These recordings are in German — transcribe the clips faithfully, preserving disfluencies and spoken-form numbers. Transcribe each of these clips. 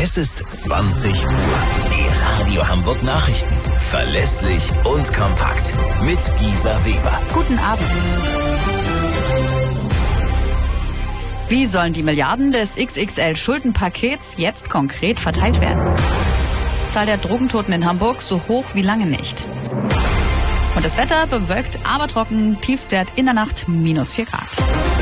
Es ist zwanzig Uhr. Die Radio Hamburg Nachrichten. Verlässlich und kompakt. Mit Gisa Weber. Guten Abend. Wie sollen die Milliarden des X X L-Schuldenpakets jetzt konkret verteilt werden? Zahl der Drogentoten in Hamburg so hoch wie lange nicht. Und das Wetter bewölkt, aber trocken, Tiefstwert in der Nacht minus vier Grad.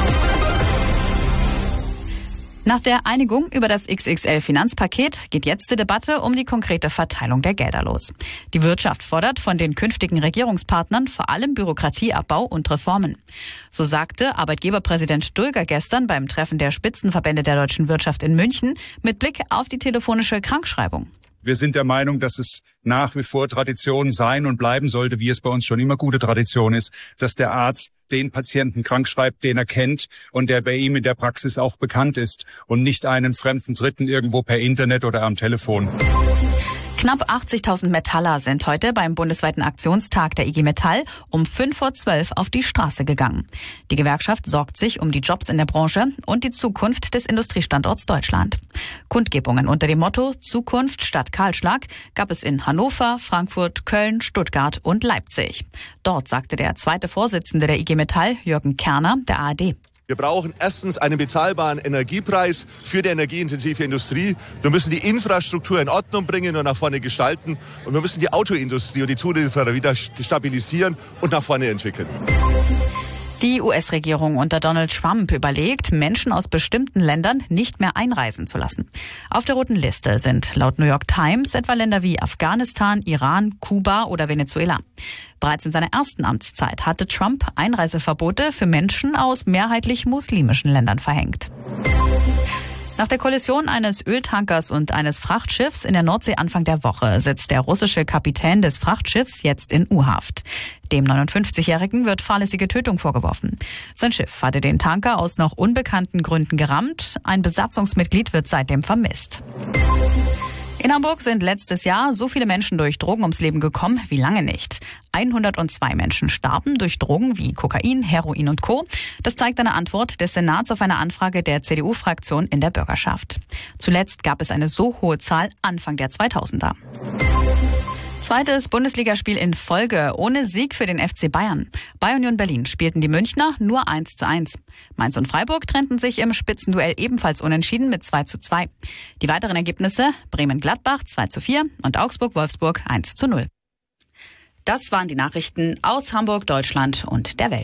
Nach der Einigung über das X X L-Finanzpaket geht jetzt die Debatte um die konkrete Verteilung der Gelder los. Die Wirtschaft fordert von den künftigen Regierungspartnern vor allem Bürokratieabbau und Reformen. So sagte Arbeitgeberpräsident Dulger gestern beim Treffen der Spitzenverbände der deutschen Wirtschaft in München mit Blick auf die telefonische Krankschreibung. Wir sind der Meinung, dass es nach wie vor Tradition sein und bleiben sollte, wie es bei uns schon immer gute Tradition ist, dass der Arzt den Patienten krankschreibt, den er kennt und der bei ihm in der Praxis auch bekannt ist und nicht einen fremden Dritten irgendwo per Internet oder am Telefon. Knapp achtzigtausend Metaller sind heute beim bundesweiten Aktionstag der I G Metall um fünf vor zwölf auf die Straße gegangen. Die Gewerkschaft sorgt sich um die Jobs in der Branche und die Zukunft des Industriestandorts Deutschland. Kundgebungen unter dem Motto Zukunft statt Kahlschlag gab es in Hannover, Frankfurt, Köln, Stuttgart und Leipzig. Dort sagte der zweite Vorsitzende der I G Metall, Jürgen Kerner, der A R D. Wir brauchen erstens einen bezahlbaren Energiepreis für die energieintensive Industrie. Wir müssen die Infrastruktur in Ordnung bringen und nach vorne gestalten. Und wir müssen die Autoindustrie und die Zulieferer wieder stabilisieren und nach vorne entwickeln. Die U S-Regierung unter Donald Trump überlegt, Menschen aus bestimmten Ländern nicht mehr einreisen zu lassen. Auf der roten Liste sind laut New York Times etwa Länder wie Afghanistan, Iran, Kuba oder Venezuela. Bereits in seiner ersten Amtszeit hatte Trump Einreiseverbote für Menschen aus mehrheitlich muslimischen Ländern verhängt. Nach der Kollision eines Öltankers und eines Frachtschiffs in der Nordsee Anfang der Woche sitzt der russische Kapitän des Frachtschiffs jetzt in U-Haft. Dem neunundfünfzigjährigen wird fahrlässige Tötung vorgeworfen. Sein Schiff hatte den Tanker aus noch unbekannten Gründen gerammt. Ein Besatzungsmitglied wird seitdem vermisst. In Hamburg sind letztes Jahr so viele Menschen durch Drogen ums Leben gekommen wie lange nicht. hundertzwei Menschen starben durch Drogen wie Kokain, Heroin und Co. Das zeigt eine Antwort des Senats auf eine Anfrage der C D U-Fraktion in der Bürgerschaft. Zuletzt gab es eine so hohe Zahl Anfang der zweitausender. Zweites Bundesligaspiel in Folge ohne Sieg für den F C Bayern. Bei Union Berlin spielten die Münchner nur eins zu eins. Mainz und Freiburg trennten sich im Spitzenduell ebenfalls unentschieden mit zwei zu zwei. Die weiteren Ergebnisse: Bremen-Gladbach zwei zu vier und Augsburg-Wolfsburg eins zu null. Das waren die Nachrichten aus Hamburg, Deutschland und der Welt.